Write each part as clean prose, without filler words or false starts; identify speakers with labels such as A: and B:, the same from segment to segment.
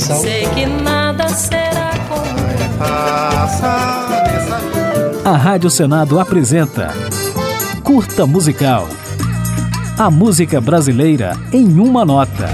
A: Sal.
B: Sei que nada será como
C: A Rádio Senado apresenta Curta Musical. A música brasileira em uma nota.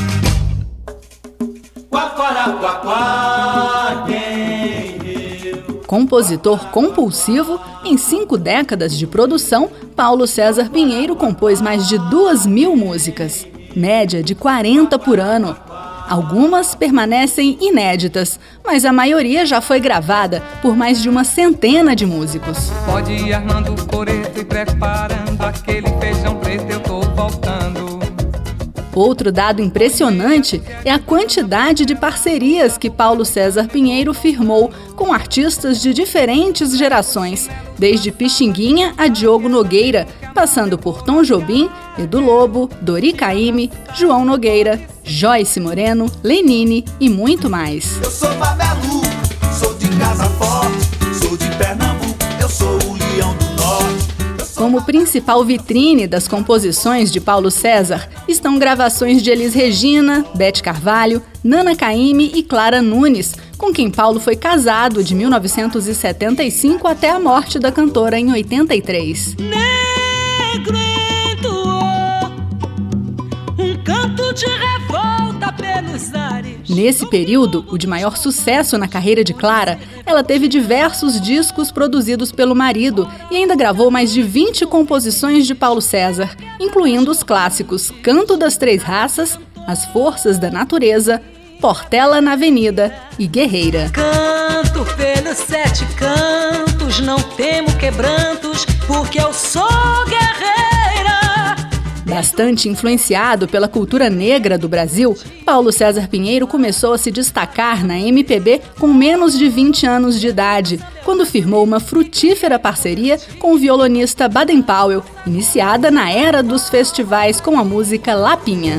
D: Compositor compulsivo, em 5 décadas de produção, Paulo César Pinheiro compôs mais de 2.000 músicas, média de 40 por ano. Algumas permanecem inéditas, mas a maioria já foi gravada por mais de uma centena de músicos.
E: Pode ir armando o coreto e preparando aquele feijão preto, eu tô voltando.
D: Outro dado impressionante é a quantidade de parcerias que Paulo César Pinheiro firmou com artistas de diferentes gerações, desde Pixinguinha a Diogo Nogueira, passando por Tom Jobim, Edu Lobo, Dori Caymmi, João Nogueira, Joyce Moreno, Lenine e muito mais.
F: Eu sou Babelu, sou de casa forte, sou de Pernambuco, eu sou o leão do norte.
D: Como principal vitrine das composições de Paulo César estão gravações de Elis Regina, Beth Carvalho, Nana Caymmi e Clara Nunes, com quem Paulo foi casado de 1975 até a morte da cantora em 83.
B: negro entoou um canto de revolta pelos ares.
D: Nesse período, o de maior sucesso na carreira de Clara, ela teve diversos discos produzidos pelo marido e ainda gravou mais de 20 composições de Paulo César, incluindo os clássicos Canto das Três Raças, As Forças da Natureza, Portela na Avenida e Guerreira.
B: Canto pelos 7 cantos, não temo quebrantos, porque eu sou guerreira.
D: Bastante influenciado pela cultura negra do Brasil, Paulo César Pinheiro começou a se destacar na MPB com menos de 20 anos de idade, quando firmou uma frutífera parceria com o violonista Baden Powell, iniciada na era dos festivais com a música Lapinha.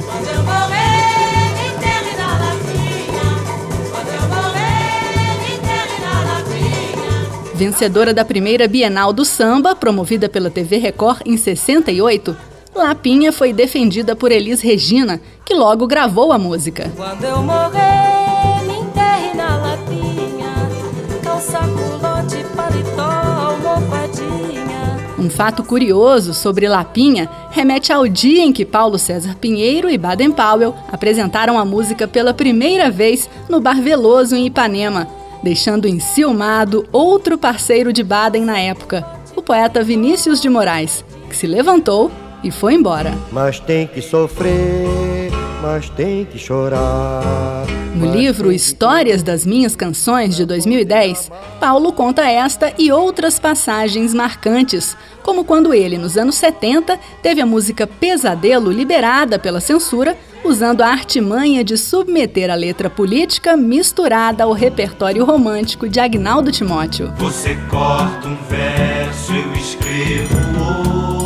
D: Vencedora da primeira Bienal do Samba, promovida pela TV Record em 68, Lapinha foi defendida por Elis Regina, que logo gravou a música.
B: Quando eu morrer, me enterre na lapinha, calça, culote, paletó, almofadinha.
D: Um fato curioso sobre Lapinha remete ao dia em que Paulo César Pinheiro e Baden Powell apresentaram a música pela primeira vez no Bar Veloso em Ipanema, deixando enciumado outro parceiro de Baden na época, o poeta Vinícius de Moraes, que se levantou e foi embora.
A: Mas tem que sofrer, mas tem que chorar.
D: No livro Histórias das Minhas Canções, de 2010, Paulo conta esta e outras passagens marcantes, como quando ele, nos anos 70, teve a música Pesadelo liberada pela censura, usando a artimanha de submeter a letra política misturada ao repertório romântico de Agnaldo Timóteo.
F: Você corta um verso, eu escrevo outro.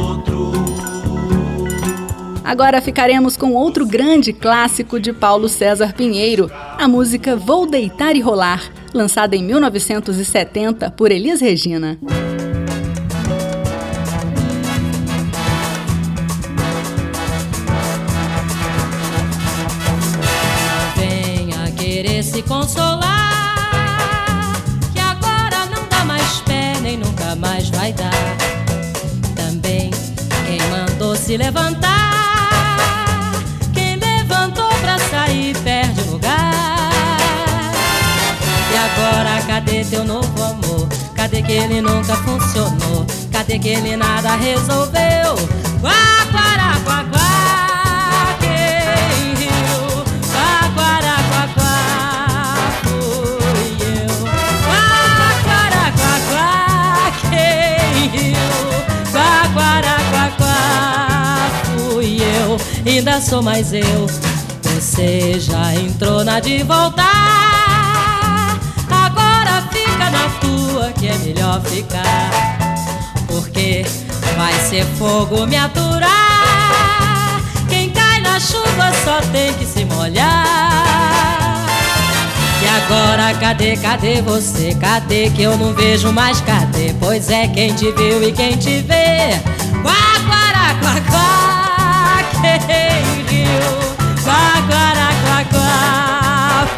D: Agora ficaremos com outro grande clássico de Paulo César Pinheiro, a música Vou Deitar e Rolar, lançada em 1970 por Elis Regina.
B: Venha querer se consolar, que agora não dá mais pé, nem nunca mais vai dar. Também quem mandou se levantar, sair perde lugar. E agora cadê teu novo amor? Cadê que ele nunca funcionou? Cadê que ele nada resolveu? Quá, quará, quá, quá, quem riu? Quá, quará, quá, quá, fui eu. Quá, quará, quá, quá, quem riu? Quá, quará, quá, quá, fui eu. Ainda sou mais eu. Você já entrou na de voltar, agora fica na tua que é melhor ficar, porque vai ser fogo me aturar. Quem cai na chuva só tem que se molhar. E agora cadê, cadê você? Cadê que eu não vejo mais? Cadê? Pois é, quem te viu e quem te vê? Quá, quará, quá, quá, quem riu? Quá, quará, quá, quá,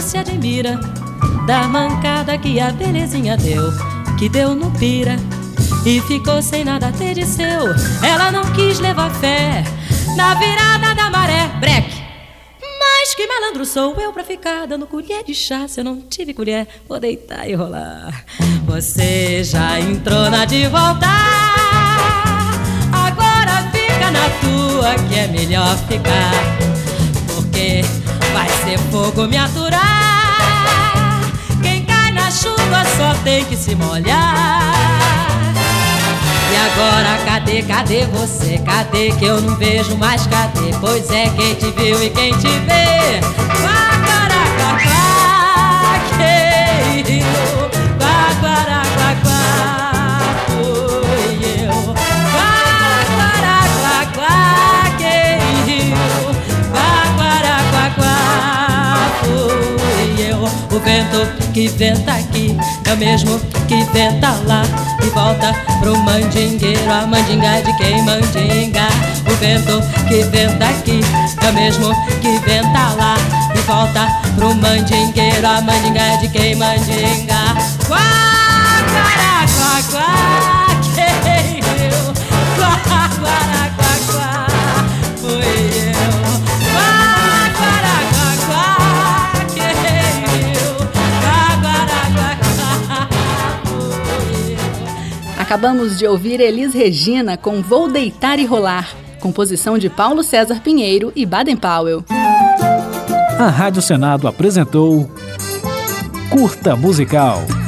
B: se admira da mancada que a belezinha deu, que deu no pira e ficou sem nada a ter de seu. Ela não quis levar fé na virada da maré. Breque! Mas que malandro sou eu pra ficar dando colher de chá? Se eu não tive colher, vou deitar e rolar. Você já entrou na de voltar, agora fica na tua que é melhor ficar, porque vai ser fogo me aturar. Quem cai na chuva só tem que se molhar. E agora cadê você? Cadê que eu não vejo mais? Cadê? Pois é, quem te viu e quem te vê? Guaguaraguaguá, quem riu? Guaguaraguaguá, fui eu. Guaguaraguaguá, quem riu? Guaguaraguaguá, fui eu. O vento que venta aqui é o mesmo que venta lá e volta pro mandingueiro, a mandinga de quem mandinga. O vento que venta aqui é o mesmo que venta lá e volta pro mandingueiro, a mandinga de quem mandinga. Guaguaraguaguá, quem riu? Guaguaraguaguá, fui eu. Guaguaraguaguá, quem riu? Guaguaraguaguá, fui eu.
D: Acabamos de ouvir Elis Regina com Vou Deitar e Rolar, composição de Paulo César Pinheiro e Baden Powell.
C: A Rádio Senado apresentou Curta Musical.